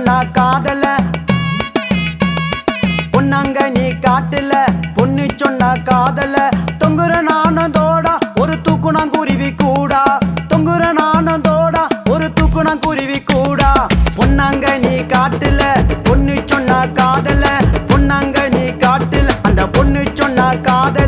சொன்னா காதல பொன்னாங்க நீ காட்டுல பொண்ணு சொன்னா காதல தொங்குற நானந்தோடா ஒரு தூக்குனாங்குருவி கூடா தொங்குற நானந்தோடா ஒரு தூக்குனாங்குருவி கூடா பொன்னாங்க நீ காட்டுல பொண்ணு சொன்னா காதல பொன்னாங்க நீ காட்டுல அந்த பொண்ணு சொன்னா காதல